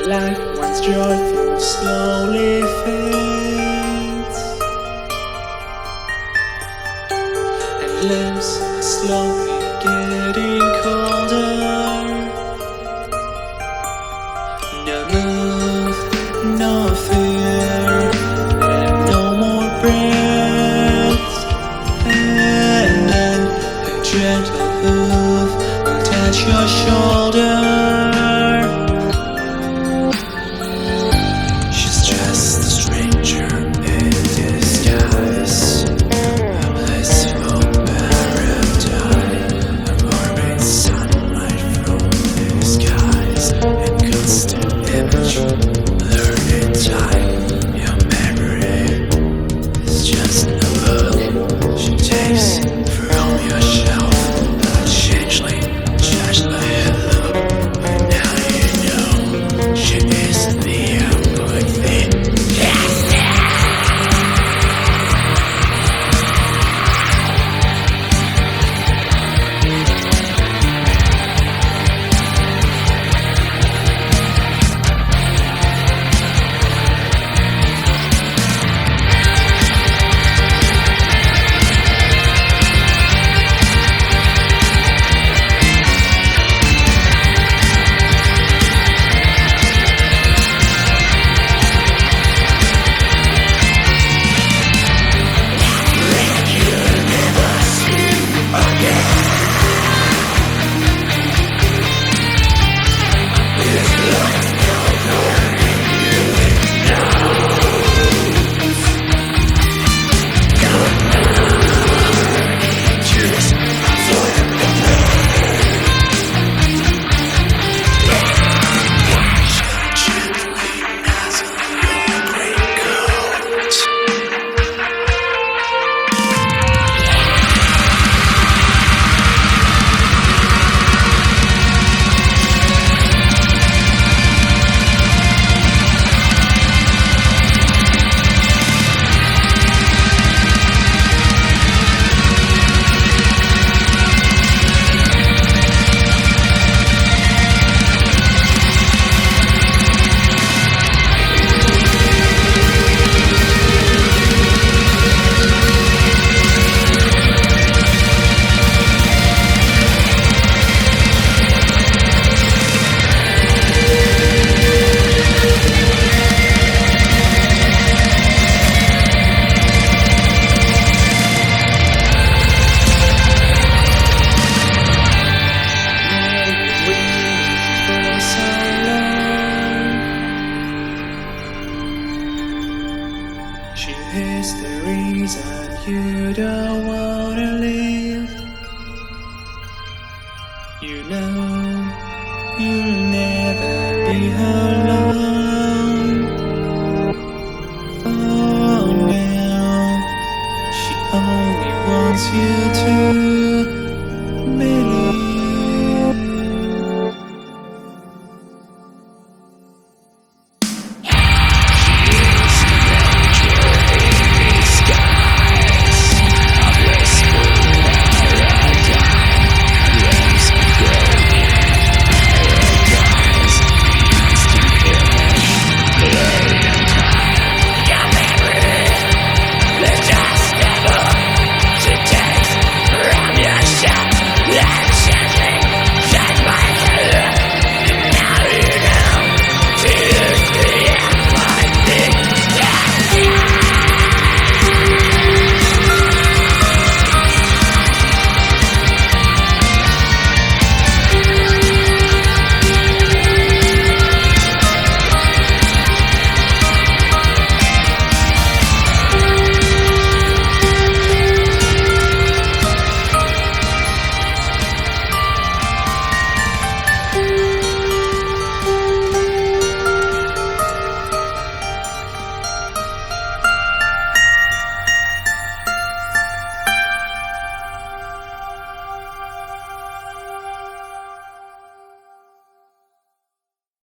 Life once joyful slowly fades, and limbs are slowly getting colder. No move, no fear, and no more breath. And then a gentle hoof will touch your shoulder. She's just a stranger in disguise, a blissful paradise, a warming sunlight from the skies, and constant image, blurred in time. Your memory is just a book she takes from your shelf, a changeling, judged by her look. But now you know she is the ongoing thing. She is the reason you don't wanna leave. You know you'll never be alone. Oh, now she only wants you to believe.